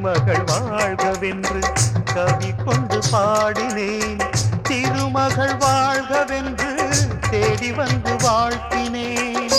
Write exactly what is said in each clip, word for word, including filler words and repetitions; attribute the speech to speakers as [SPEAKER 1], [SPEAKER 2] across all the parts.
[SPEAKER 1] மருமகள் வாழ்கவென்று கவி கொண்டு பாடினேன். திருமகள் வாழ்கவென்று தேடி வந்து வாழ்த்தினேன்.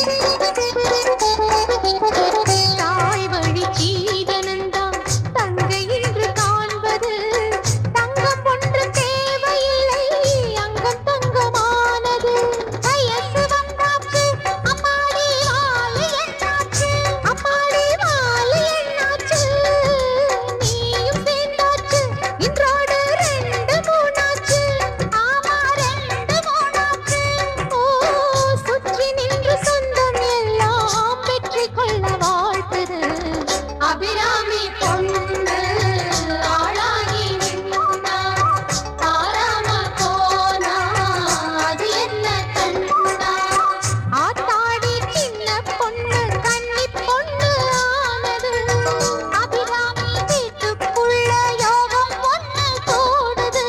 [SPEAKER 2] தாய் வழி சீதனந்தான் தங்கை என்று காண்பது. தங்கம் ஒன்று தேவையில்லை, அங்கம் தங்கமானது. வயசு வந்தாச்சு, அம்மாடி வாழை என்னாச்சு, அம்மாடி வாழை என்னாச்சு. நீயும் சேர்ந்தாச்சு, இன்றோடு ரெண்டு மூணாச்சு. ஆமா ரெண்டு மூணாச்சு. ஓ சுற்றி நின்று சொந்தம் எல்லாம் வெற்றி கொள்ள வாழ்த்துது. அபிராமி பொண்ணு ஆளாகி நின்னா, ஆறாம போனா அது என்ன கண்ணா. ஆத்தாடி சின்ன பொண்ணு கன்னி பொண்ணு ஆனது. அபிராமி வீட்டுக்குள்ள யோகம் ஒண்ணு கூடுது.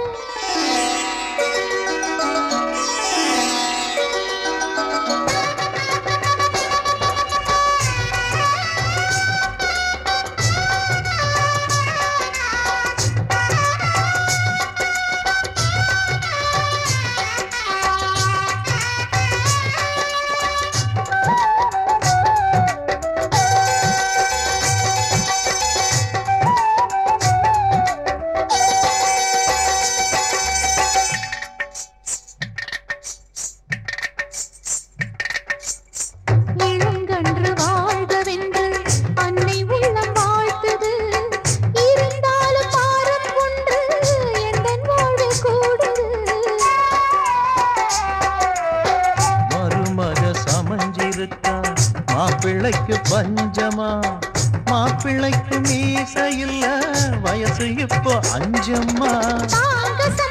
[SPEAKER 2] இளங்கன்று வாழ்கவென்று அன்னை உள்ளம் வாழ்த்துது. இருந்தாலும் பாரம் ஒன்று எந்தன் வாழ்வு கூடுது.
[SPEAKER 1] மருமக சமஞ்சிருக்கா மாப்பிள்ளைக்கு பஞ்சமா. மாப்பிள்ளைக்கு மீச இல்ல, வயசு இப்போ அஞ்சம்மா.
[SPEAKER 2] தாங்க